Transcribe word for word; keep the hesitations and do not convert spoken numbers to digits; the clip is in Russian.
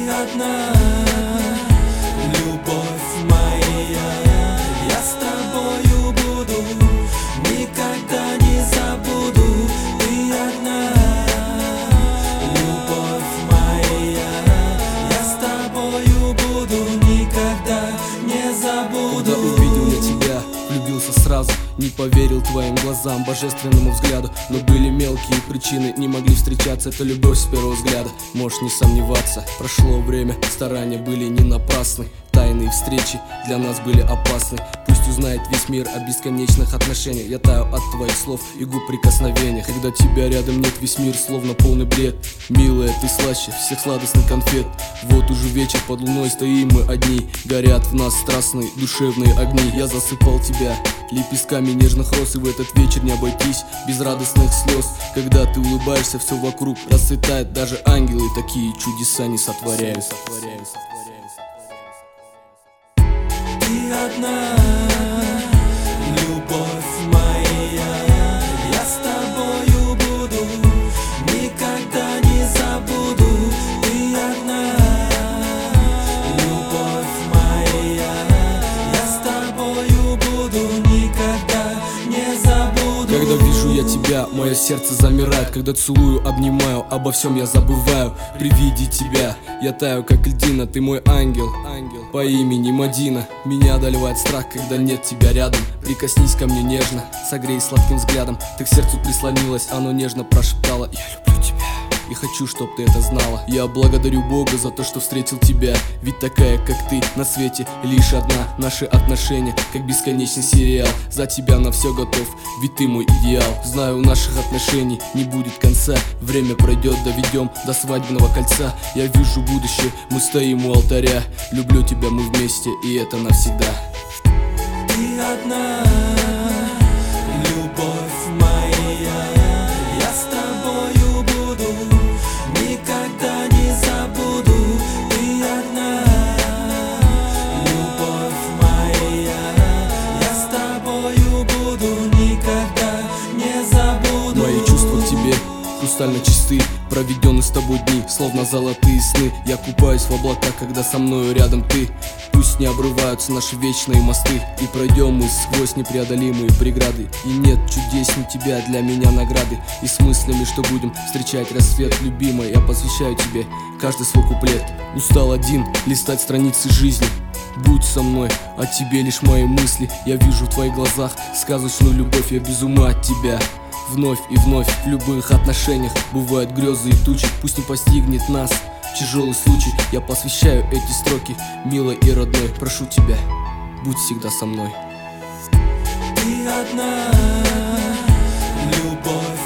Ты одна, любовь моя, я с тобою буду, никогда не забуду. Ты одна, любовь моя, я с тобою буду, никогда не забуду. Когда увидел я тебя, влюбился сразу, не поверил твоим глазам, божественному взгляду. Но были мелкие причины, не могли встречаться. Это любовь с первого взгляда, можешь не сомневаться. Прошло время, старания были не напрасны. Тайные встречи для нас были опасны. Пусть узнает весь мир о бесконечных отношениях. Я таю от твоих слов и губ прикосновения. Когда тебя рядом нет, весь мир словно полный бред. Милая, ты слаще всех сладостных конфет. Вот уже вечер, под луной стоим мы одни. Горят в нас страстные душевные огни. Я засыпал тебя лепестками нежных роз, и в этот вечер не обойтись без радостных слез. Когда ты улыбаешься, все вокруг расцветает. Даже ангелы такие чудеса не сотворяют. Ты одна, любовь моя, я с тобою буду, никогда не забуду. Ты одна, любовь моя, я с тобою буду, никогда не забуду. Когда вижу я тебя, мое сердце замирает. Когда целую, обнимаю, обо всем я забываю. При виде тебя я таю, как льдина. Ты мой ангел, ангел по имени Мадина. Меня одолевает страх, когда нет тебя рядом. Прикоснись ко мне нежно, согрей сладким взглядом. Ты к сердцу прислонилась, оно нежно прошептало: я люблю тебя и хочу, чтоб ты это знала. Я благодарю Бога за то, что встретил тебя. Ведь такая, как ты, на свете лишь одна. Наши отношения, как бесконечный сериал. За тебя на все готов, ведь ты мой идеал. Знаю, у наших отношений не будет конца. Время пройдет, доведем до свадебного кольца. Я вижу будущее, мы стоим у алтаря. Люблю тебя, мы вместе, и это навсегда. Ты одна, любовь моя, я с тобою буду, никогда не забуду. Ты одна, любовь моя, я с тобою буду, никогда не забуду. Мои чувства к тебе хрустально чисты, проведены с тобой дни, словно золотые сны. Я купаюсь в облаках, когда со мною рядом ты. Пусть не обрываются наши вечные мосты, и пройдем мы сквозь непреодолимые преграды. И нет чудесней тебя для меня награды. И с мыслями, что будем встречать рассвет, любимая, я посвящаю тебе каждый свой куплет. Устал один листать страницы жизни. Будь со мной, о тебе лишь мои мысли. Я вижу в твоих глазах сказочную любовь, я без ума от тебя. Вновь и вновь в любых отношениях бывают грезы и тучи. Пусть не постигнет нас тяжелый случай. Я посвящаю эти строки милой и родной. Прошу тебя, будь всегда со мной. Ты одна, любовь